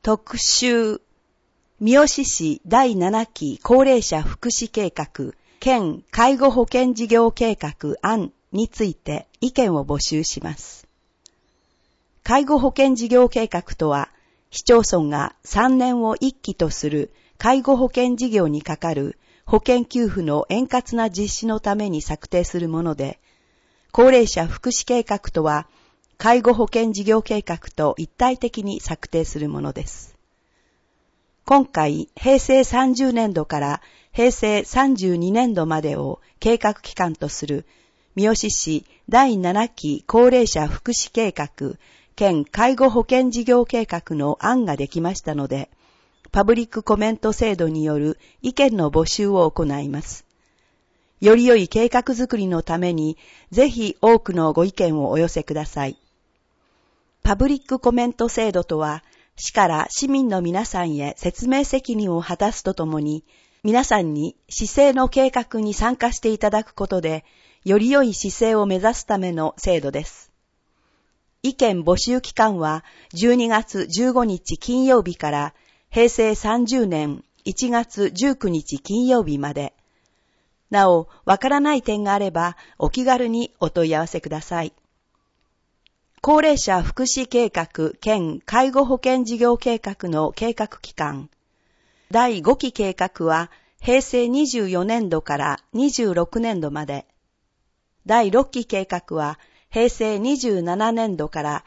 特集、三好市第7期高齢者福祉計画県介護保険事業計画案について意見を募集します。介護保険事業計画とは、市町村が3年を1期とする介護保険事業にかかる保険給付の円滑な実施のために策定するもので、高齢者福祉計画とは、介護保険事業計画と一体的に策定するものです。今回、平成30年度から平成32年度までを計画期間とする三好市第7期高齢者福祉計画県介護保険事業計画の案ができましたので、パブリックコメント制度による意見の募集を行います。より良い計画づくりのために、ぜひ多くのご意見をお寄せください。パブリックコメント制度とは、市から市民の皆さんへ説明責任を果たすとともに、皆さんに市政の計画に参加していただくことで、より良い市政を目指すための制度です。意見募集期間は12月15日金曜日から平成30年1月19日金曜日まで。なお、わからない点があればお気軽にお問い合わせください。高齢者福祉計画兼介護保険事業計画の計画期間。第5期計画は平成24年度から26年度まで。第6期計画は平成27年度から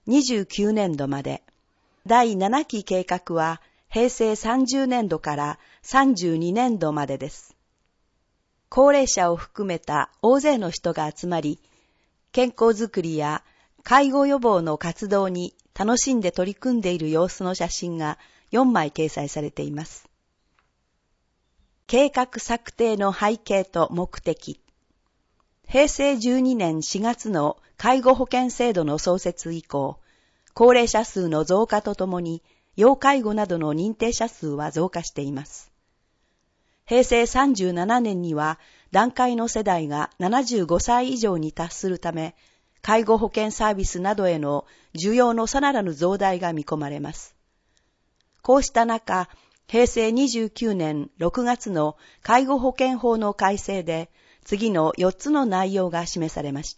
29年度まで。第7期計画は平成30年度から32年度までです。高齢者を含めた大勢の人が集まり、健康づくりや介護予防の活動に楽しんで取り組んでいる様子の写真が4枚掲載されています。計画策定の背景と目的。平成12年4月の介護保険制度の創設以降、高齢者数の増加とともに、要介護などの認定者数は増加しています。平成37年には、団塊の世代が75歳以上に達するため、介護保険サービスなどへの需要のさらなる増大が見込まれます。こうした中、平成29年6月の介護保険法の改正で、次の4つの内容が示されました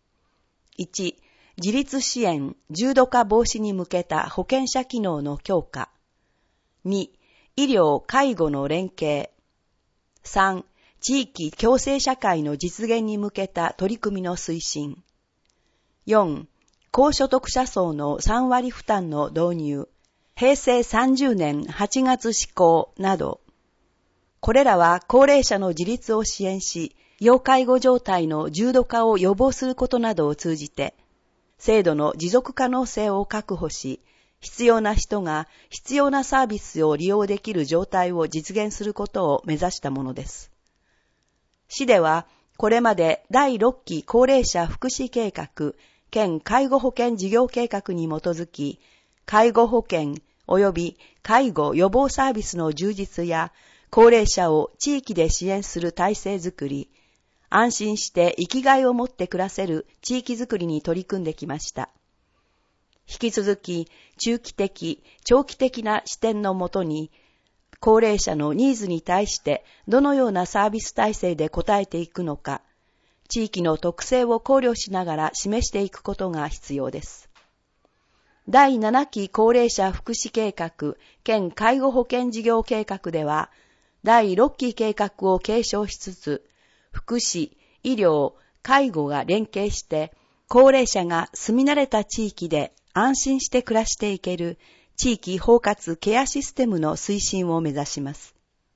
。1、自立支援、重度化防止に向けた保険者機能の強化。2、医療・介護の連携。3、地域共生社会の実現に向けた取り組みの推進。4、高所得者層の3割負担の導入。平成30年8月施行など。これらは高齢者の自立を支援し、要介護状態の重度化を予防することなどを通じて、制度の持続可能性を確保し、必要な人が必要なサービスを利用できる状態を実現することを目指したものです。市では、これまで第6期高齢者福祉計画兼介護保険事業計画に基づき、介護保険及び介護予防サービスの充実や、高齢者を地域で支援する体制づくり、安心して生きがいを持って暮らせる地域づくりに取り組んできました。引き続き、中期的、長期的な視点のもとに、高齢者のニーズに対してどのようなサービス体制で応えていくのか、地域の特性を考慮しながら示していくことが必要です。第7期高齢者福祉計画兼介護保険事業計画では、第6期計画を継承しつつ、福祉、医療、介護が連携して、高齢者が住み慣れた地域で安心して暮らしていける地域包括ケアシステムの推進を目指します。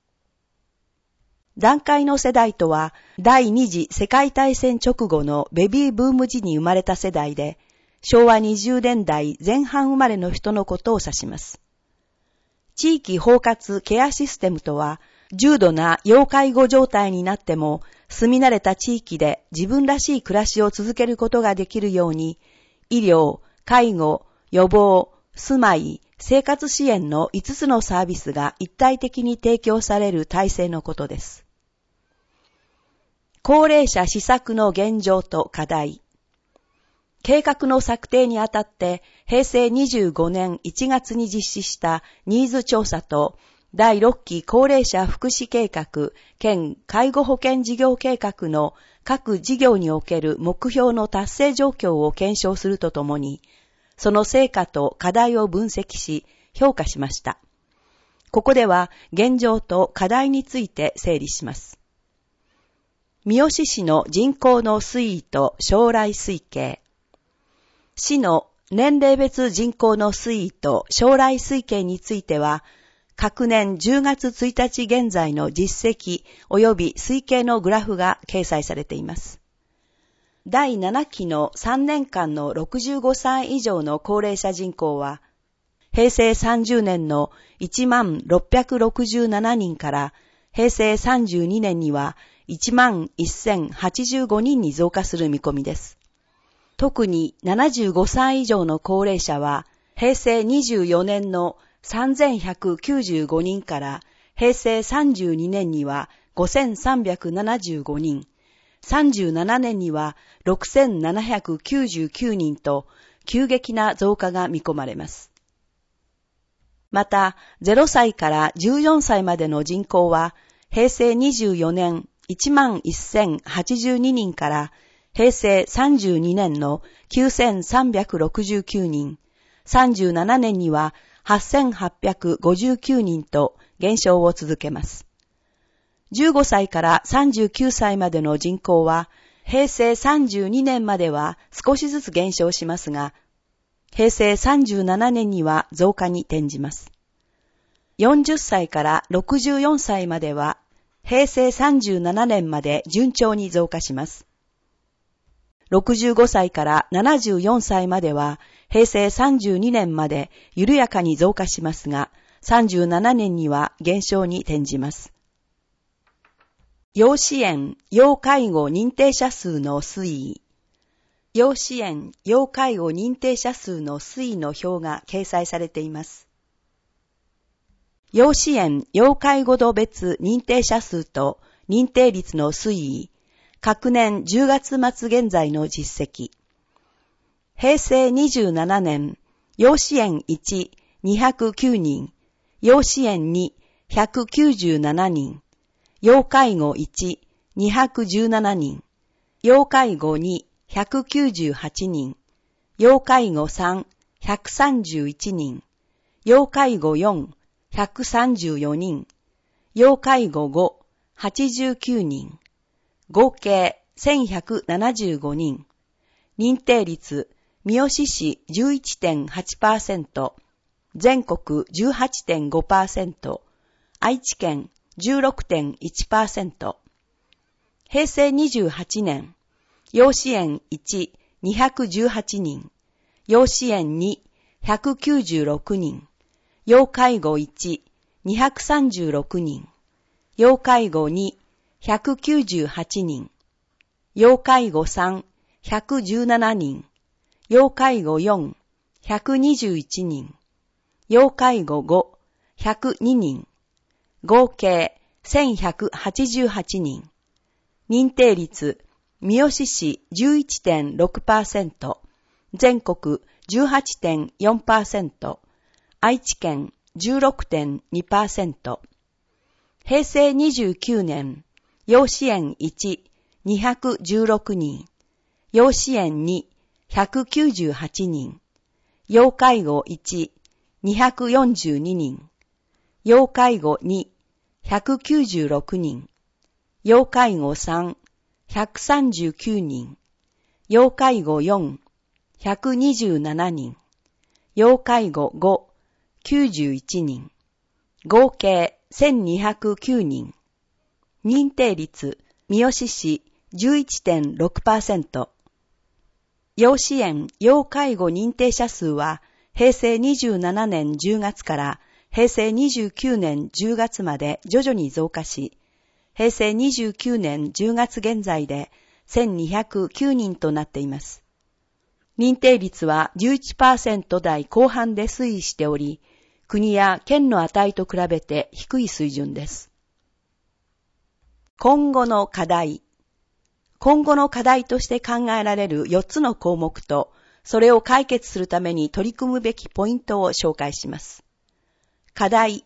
団塊の世代とは、第二次世界大戦直後のベビーブーム時に生まれた世代で、昭和20年代前半生まれの人のことを指します。地域包括ケアシステムとは、重度な要介護状態になっても、住み慣れた地域で自分らしい暮らしを続けることができるように、医療、介護、予防、住まい、生活支援の5つのサービスが一体的に提供される体制のことです。高齢者施策の現状と課題。 計画の策定にあたって平成25年1月に実施したニーズ調査と第6期高齢者福祉計画兼介護保険事業計画の各事業における目標の達成状況を検証するとともに、その成果と課題を分析し評価しました。ここでは現状と課題について整理します。三好市の人口の推移と将来推計。市の年齢別人口の推移と将来推計については、各年10月1日現在の実績及び推計のグラフが掲載されています。第7期の3年間の65歳以上の高齢者人口は、平成30年の1667人から平成32年には11,085人に増加する見込みです。特に75歳以上の高齢者は平成24年の3195人から平成32年には5375人、37年には6799人と急激な増加が見込まれます。また、0歳から14歳までの人口は平成24年11,082人から平成32年の9,369人、37年には8,859人と減少を続けます。15歳から39歳までの人口は平成32年までは少しずつ減少しますが、平成37年には増加に転じます。40歳から64歳までは平成37年まで順調に増加します。65歳から74歳までは平成32年まで緩やかに増加しますが、37年には減少に転じます。要支援・要介護認定者数の推移。要支援・要介護認定者数の推移の表が掲載されています。要支援・要介護度別認定者数と認定率の推移。各年10月末現在の実績。平成27年、要支援1、209人、要支援2、197人、要介護1、217人、要介護2、198人、要介護3、131人、要介護4、134人、要介護5、89人、合計1175人。認定率、三好市 11.8%、全国 18.5%、愛知県 16.1%。平成28年、要支援1、218人、要支援2、196人、要介護1、236人、要介護2、198人、要介護3、117人、要介護4、121人、要介護5、102人、合計1188人。認定率、三好市 11.6%、全国 18.4%、愛知県 16.2%。平成29年、要支援1、216人、要支援2、198人、要介護1、242人、要介護2、196人、要介護3、139人、要介護4、127人、要介護5、91人、合計1209人。認定率、三好市 11.6%。要支援・要介護認定者数は、平成27年10月から平成29年10月まで徐々に増加し、平成29年10月現在で1209人となっています。認定率は 11% 台後半で推移しており、国や県の値と比べて低い水準です。今後の課題。 今後の課題として考えられる4つの項目と、それを解決するために取り組むべきポイントを紹介します。課題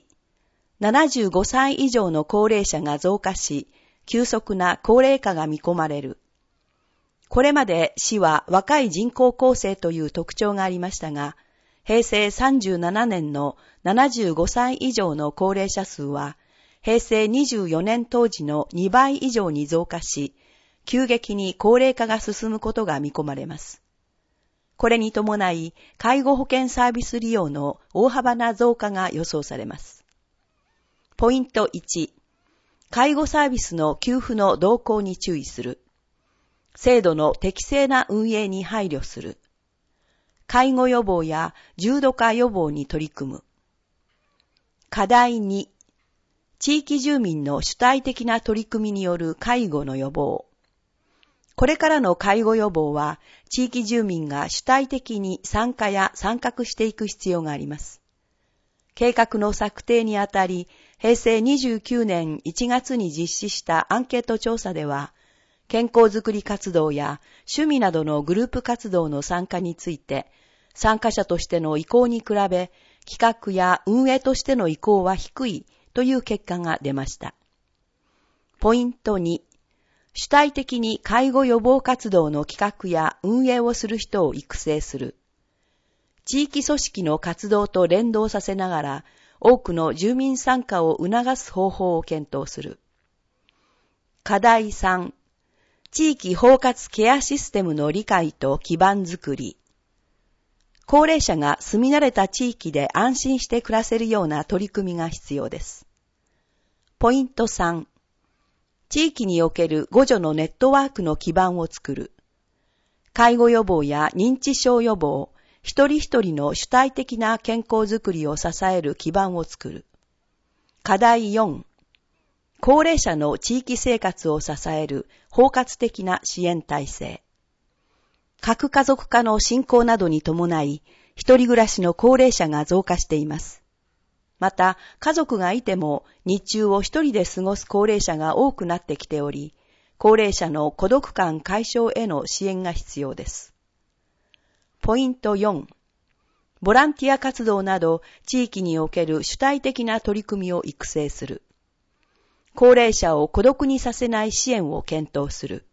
1、75歳以上の高齢者が増加し、急速な高齢化が見込まれる。これまで市は若い人口構成という特徴がありましたが、平成37年の75歳以上の高齢者数は、平成24年当時の2倍以上に増加し、急激に高齢化が進むことが見込まれます。これに伴い、介護保険サービス利用の大幅な増加が予想されます。ポイント1、介護サービスの給付の動向に注意する。制度の適正な運営に配慮する。介護予防や重度化予防に取り組む。課題2、地域住民の主体的な取り組みによる介護の予防。これからの介護予防は、地域住民が主体的に参加や参画していく必要があります。計画の策定にあたり、平成29年1月に実施したアンケート調査では、健康づくり活動や趣味などのグループ活動の参加について、参加者としての意向に比べ、企画や運営としての意向は低いという結果が出ました。ポイント2、主体的に介護予防活動の企画や運営をする人を育成する。地域組織の活動と連動させながら、多くの住民参加を促す方法を検討する。課題3、地域包括ケアシステムの理解と基盤づくり。高齢者が住み慣れた地域で安心して暮らせるような取り組みが必要です。ポイント3、地域における互助のネットワークの基盤を作る。介護予防や認知症予防、一人一人の主体的な健康づくりを支える基盤を作る。課題4、高齢者の地域生活を支える包括的な支援体制。核家族化の進行などに伴い、一人暮らしの高齢者が増加しています。また、家族がいても日中を一人で過ごす高齢者が多くなってきており、高齢者の孤独感解消への支援が必要です。ポイント4、ボランティア活動など地域における主体的な取り組みを育成する。高齢者を孤独にさせない支援を検討する。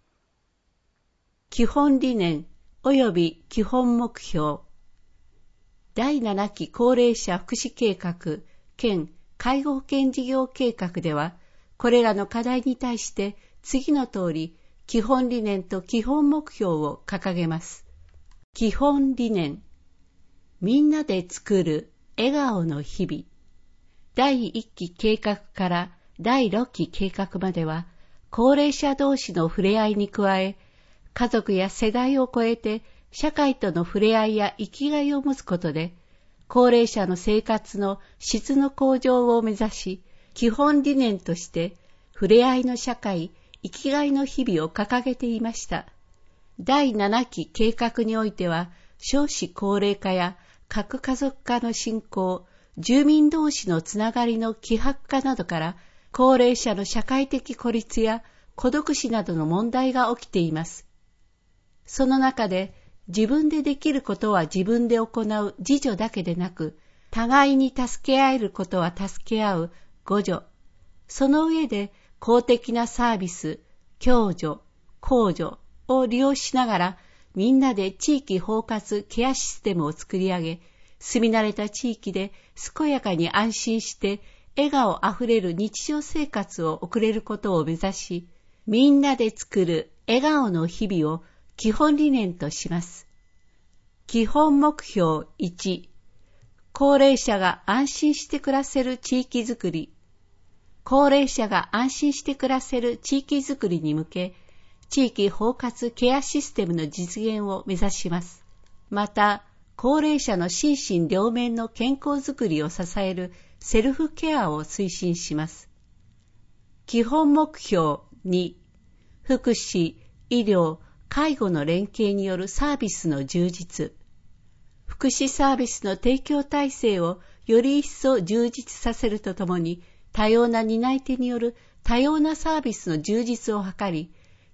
基本理念及び基本目標。第7期高齢者福祉計画兼介護保険事業計画では、これらの課題に対して次の通り基本理念と基本目標を掲げます。基本理念。みんなで作る笑顔の日々。第1期計画から第6期計画までは、高齢者同士の触れ合いに加え、家族や世代を超えて社会との触れ合いや生きがいを持つことで、高齢者の生活の質の向上を目指し、基本理念として触れ合いの社会、生きがいの日々を掲げていました。第7期計画においては、少子高齢化や核家族化の進行、住民同士のつながりの希薄化などから、高齢者の社会的孤立や孤独死などの問題が起きています。その中で、自分でできることは自分で行う自助だけでなく、互いに助け合えることは助け合う互助。その上で公的なサービス、共助、公助を利用しながら、みんなで地域包括ケアシステムを作り上げ、住み慣れた地域で健やかに安心して笑顔あふれる日常生活を送れることを目指し、みんなで作る笑顔の日々を基本理念とします。基本目標1、高齢者が安心して暮らせる地域づくり。高齢者が安心して暮らせる地域づくりに向け、地域包括ケアシステムの実現を目指します。また、高齢者の心身両面の健康づくりを支えるセルフケアを推進します。基本目標2、福祉、医療、介護の連携によるサービスの充実。福祉サービスの提供体制をより一層充実させるとともに、多様な担い手による多様なサービスの充実を図り、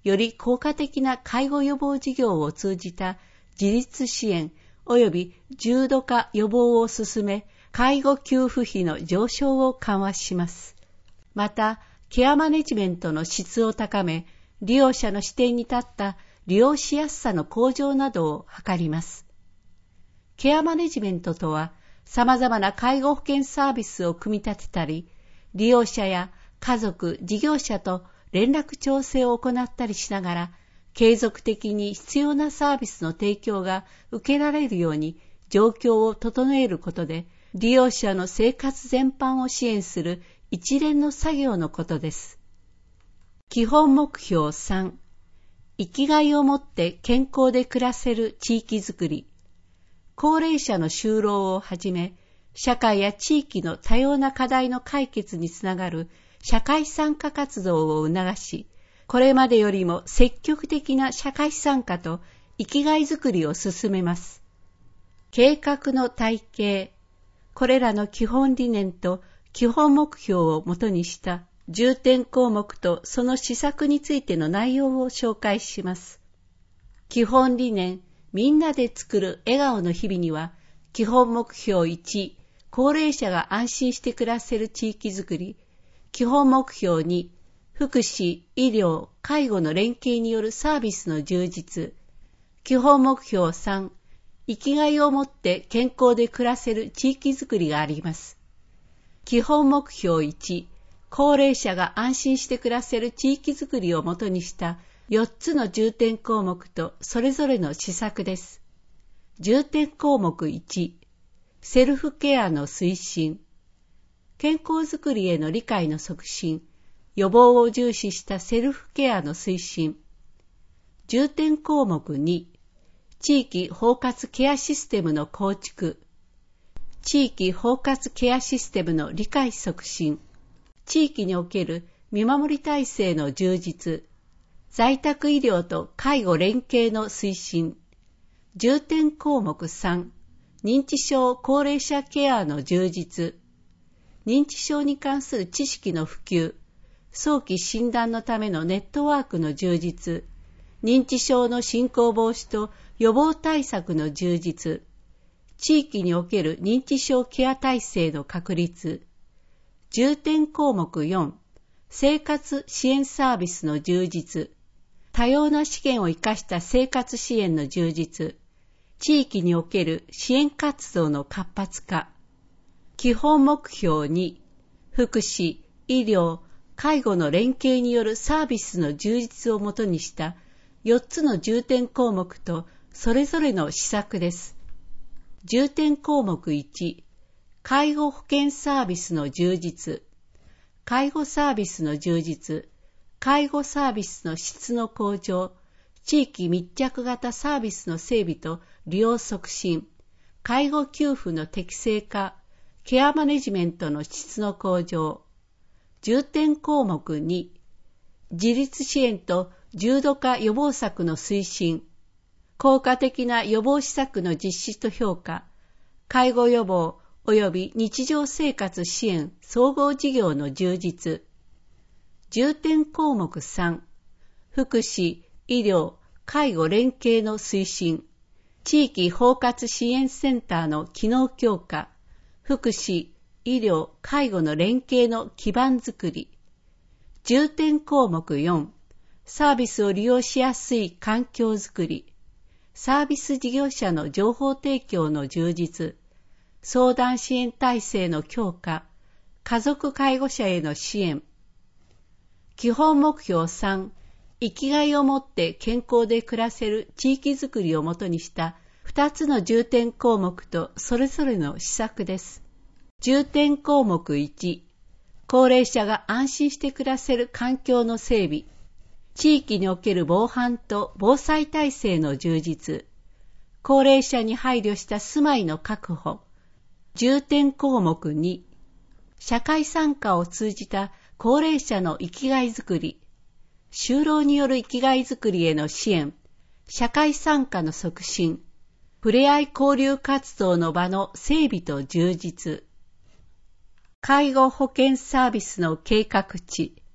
より効果的な介護予防事業を通じた自立支援及び重度化予防を進め、介護給付費の上昇を緩和します。また、ケアマネジメントの質を高め、利用者の視点に立った利用しやすさの向上などを図ります。ケアマネジメントとは、様々な介護保険サービスを組み立てたり、利用者や家族、事業者と連絡調整を行ったりしながら、継続的に必要なサービスの提供が受けられるように状況を整えることで、利用者の生活全般を支援する一連の作業のことです。基本目標3、生きがいを持って健康で暮らせる地域づくり。高齢者の就労をはじめ、社会や地域の多様な課題の解決につながる社会参加活動を促し、これまでよりも積極的な社会参加と生きがいづくりを進めます。計画の体系、これらの基本理念と基本目標をもとにした重点項目とその施策についての内容を紹介します。基本理念、みんなで作る笑顔の日々には、基本目標1、高齢者が安心して暮らせる地域づくり、基本目標2、福祉、医療、介護の連携によるサービスの充実、基本目標3、生きがいを持って健康で暮らせる地域づくりがあります。基本目標1、高齢者が安心して暮らせる地域づくりをもとにした4つの重点項目とそれぞれの施策です。重点項目1、セルフケアの推進。健康づくりへの理解の促進、予防を重視したセルフケアの推進。重点項目2、地域包括ケアシステムの構築。地域包括ケアシステムの理解促進。地域における見守り体制の充実。在宅医療と介護連携の推進。重点項目3、認知症高齢者ケアの充実。認知症に関する知識の普及。早期診断のためのネットワークの充実。認知症の進行防止と予防対策の充実。地域における認知症ケア体制の確立。重点項目4、生活支援サービスの充実。多様な資源を生かした生活支援の充実。地域における支援活動の活発化。基本目標2、福祉、医療、介護の連携によるサービスの充実をもとにした4つの重点項目とそれぞれの施策です。重点項目1、介護保険サービスの充実。介護サービスの充実。介護サービスの質の向上。地域密着型サービスの整備と利用促進。介護給付の適正化。ケアマネジメントの質の向上。重点項目2、自立支援と重度化予防策の推進。効果的な予防施策の実施と評価。介護予防及び日常生活支援総合事業の充実。重点項目3、福祉、医療、介護連携の推進。地域包括支援センターの機能強化。福祉、医療、介護の連携の基盤づくり。重点項目4、サービスを利用しやすい環境づくり。サービス事業者の情報提供の充実。相談支援体制の強化。家族介護者への支援。基本目標3、生きがいを持って健康で暮らせる地域づくりをもとにした2つの重点項目とそれぞれの施策です。重点項目1、高齢者が安心して暮らせる環境の整備。地域における防犯と防災体制の充実。高齢者に配慮した住まいの確保。重点項目2、社会参加を通じた高齢者の生きがいづくり。就労による生きがいづくりへの支援。社会参加の促進。ふれあい交流活動の場の整備と充実。介護保険サービスの計画値。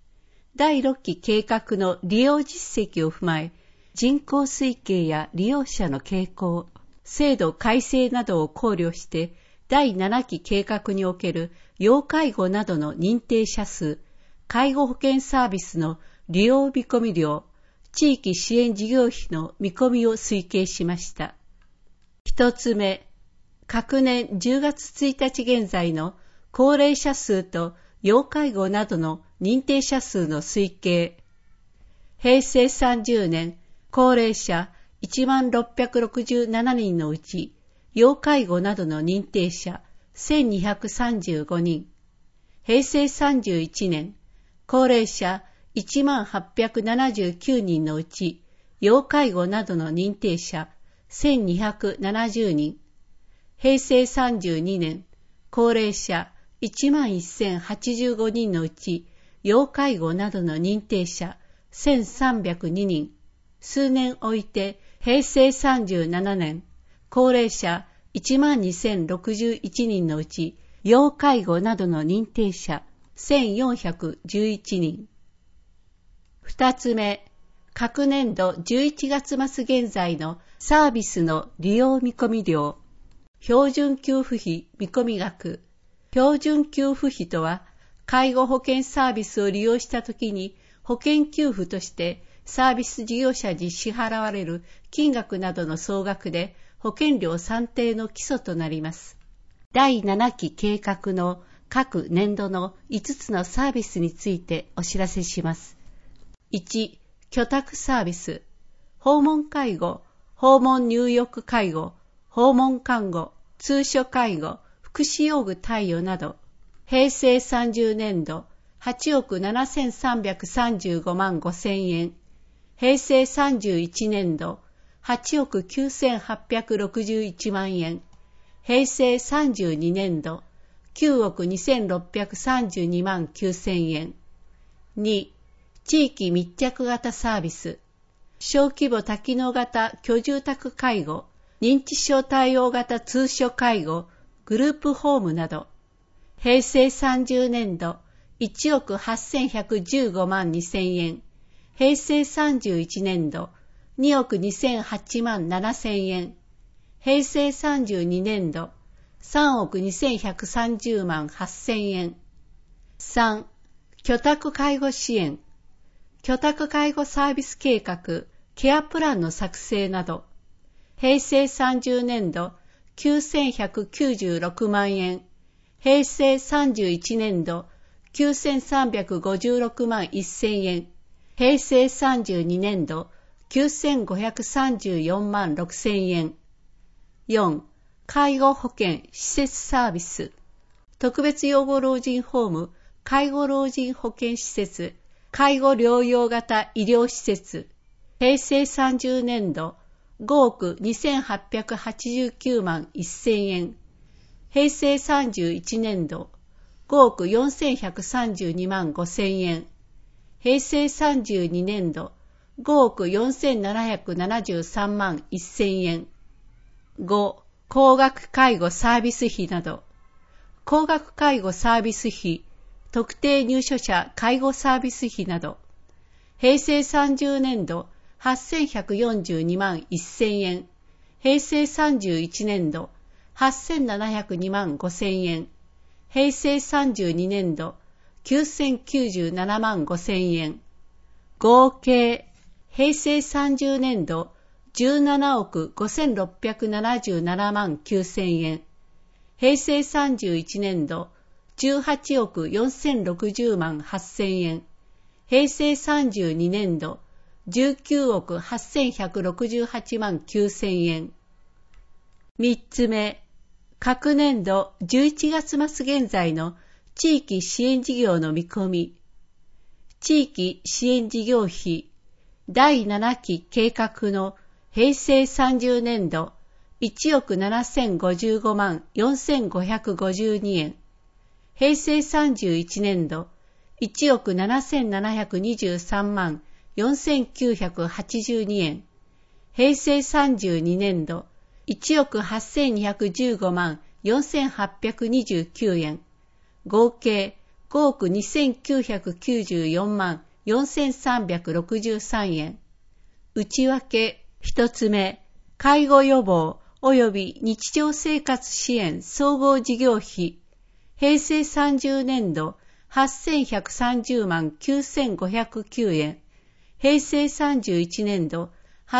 第6期計画の利用実績を踏まえ、人口推計や利用者の傾向、制度改正などを考慮して、第7期計画における要介護などの認定者数、介護保険サービスの利用見込み量、地域支援事業費の見込みを推計しました。一つ目、各年10月1日現在の高齢者数と要介護などの認定者数の推計。平成30年、高齢者1667人のうち、要介護などの認定者1235人。平成31年、高齢者1879人のうち、要介護などの認定者1270人。平成32年、高齢者11085人のうち、要介護などの認定者1302人。数年置いて、平成37年、高齢者12061人のうち、要介護などの認定者1411人。二つ目、各年度11月末現在のサービスの利用見込み量。標準給付費見込み額。標準給付費とは、介護保険サービスを利用したときに保険給付としてサービス事業者に支払われる金額などの総額で保険料算定の基礎となります。第7期計画の各年度の5つのサービスについてお知らせします。1、居宅サービス。訪問介護、訪問入浴介護、訪問看護、通所介護、福祉用具貸与など。平成30年度、8億7335万5千円。平成31年度、8億9861万円。平成32年度、9億2632万9千円。2、地域密着型サービス。小規模多機能型居住宅介護、認知症対応型通所介護、グループホームなど。平成30年度、1億8115万2千円。平成31年度、2億2008万7千円。平成32年度、3億2130万8千円。3、居宅介護支援。居宅介護サービス計画、ケアプランの作成など。平成30年度、9196万円。平成31年度、9356万1000円。平成32年度、9534万6000円。4、介護保険施設サービス。特別養護老人ホーム、介護老人保健施設、介護療養型医療施設。平成30年度、5億2889万1000円。平成31年度、5億4132万5000円。平成32年度、5億4773万1000円。5、高額介護サービス費など。高額介護サービス費、特定入所者介護サービス費など。平成30年度、8142万1000円。平成31年度、8702万5000円。平成32年度、9097万5000円。合計、平成30年度、17億5677万9000円。平成31年度、18億4060万8000円。平成32年度、19億8168万9000円。3つ目、各年度11月末現在の地域支援事業の見込み。地域支援事業費、第7期計画の平成30年度1億7055万4552円。平成31年度1億7723万4982円。平成32年度1億8215万4829円。合計5億2994万 4363円。内訳一つ目、介護予防及び日常生活支援総合事業費、平成30年度8130万9509円、平成31年度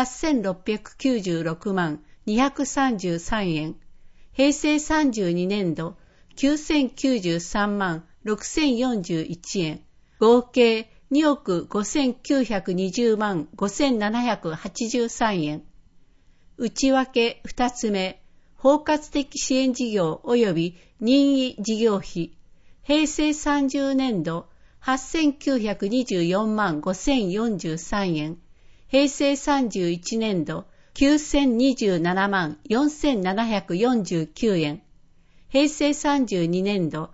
8696万233円、平成32年度9093万6041円、合計2億5920万5783円。内訳二つ目、包括的支援事業及び任意事業費、平成30年度8924万5043円、平成31年度9027万4749円、平成32年度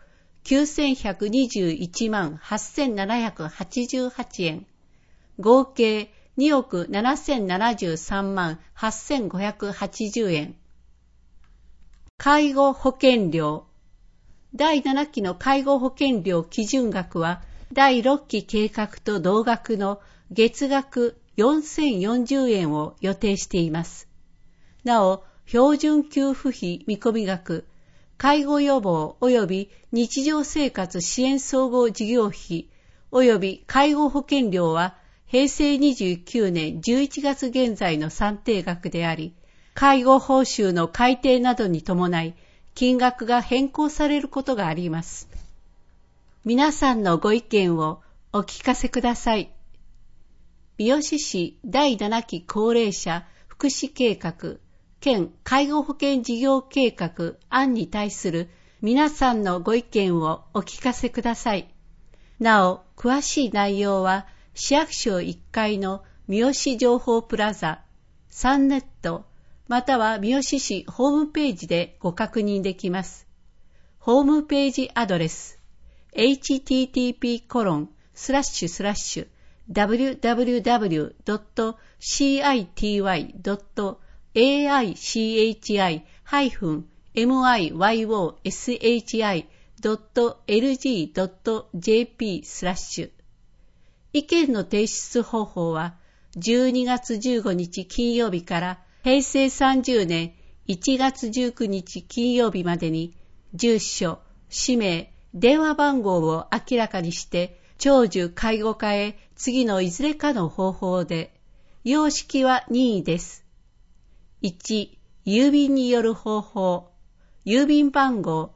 9121万8788円、合計2億7073万8580円。介護保険料。第7期の介護保険料基準額は、第6期計画と同額の月額4040円を予定しています。なお、標準給付費見込み額、介護予防及び日常生活支援総合事業費及び介護保険料は平成29年11月現在の算定額であり、介護報酬の改定などに伴い金額が変更されることがあります。皆さんのご意見をお聞かせください。三好市第7期高齢者福祉計画県介護保険事業計画案に対する皆さんのご意見をお聞かせください。なお、詳しい内容は市役所1階の三好情報プラザ、サンネット、または三好市ホームページでご確認できます。ホームページアドレス、http://www.cityy.aichi.lg.jp/ 意見の提出方法は12月15日金曜日から平成30年1月19日金曜日までに住所、氏名、電話番号を明らかにして長寿介護課へ次のいずれかの方法で、様式は任意です。1、郵便による方法。郵便番号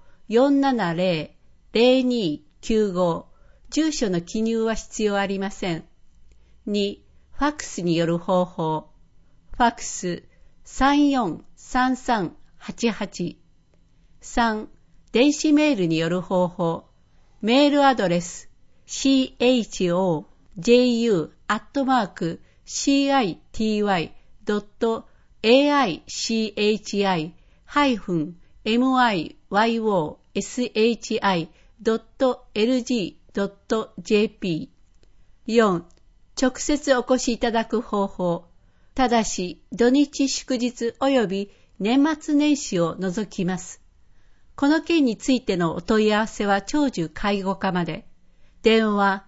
470-0295。住所の記入は必要ありません。2、ファックスによる方法。ファックス 343388。3、電子メールによる方法。メールアドレス choju@city.aichi-myoshi.lg.jp。 4、直接お越しいただく方法。ただし、土日祝日及び年末年始を除きます。この件についてのお問い合わせは長寿介護課まで。電話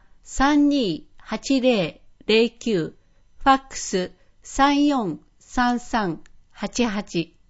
328009、ファックス343388。